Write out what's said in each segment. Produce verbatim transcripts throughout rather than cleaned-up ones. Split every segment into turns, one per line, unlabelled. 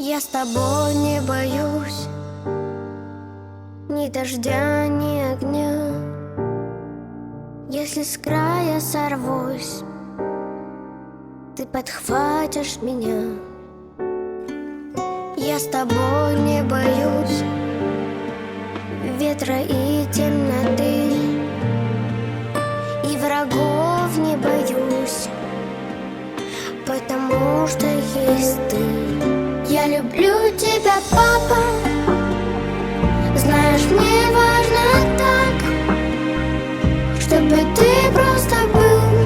Я с тобой не боюсь ни дождя, ни огня. Если с края сорвусь, ты подхватишь меня. Я с тобой не боюсь ветра и темноты, и врагов не боюсь, потому что есть ты. Я люблю тебя, папа. Знаешь, мне важно так, чтобы ты просто был,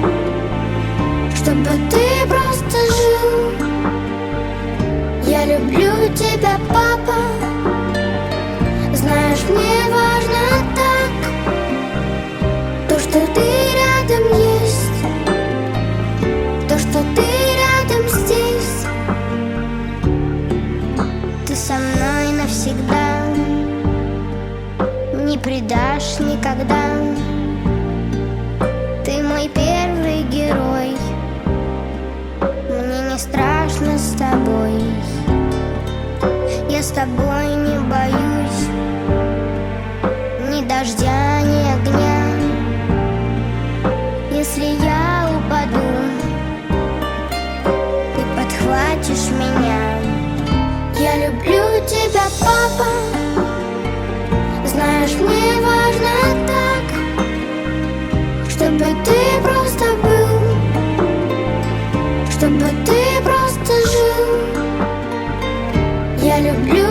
чтобы ты просто жил. Я люблю тебя, папа. Знаешь, мне важно так, то, что ты рядом есть, то, что ты рядом здесь. Ты со мной навсегда, не предашь никогда. Ты мой первый герой, мне не страшно с тобой. Я с тобой не боюсь ни дождя, ни огня. Если я упаду, ты подхватишь меня. Я люблю тебя, папа. Знаешь, мне важно так, чтобы ты просто был, чтобы ты просто жил. Я люблю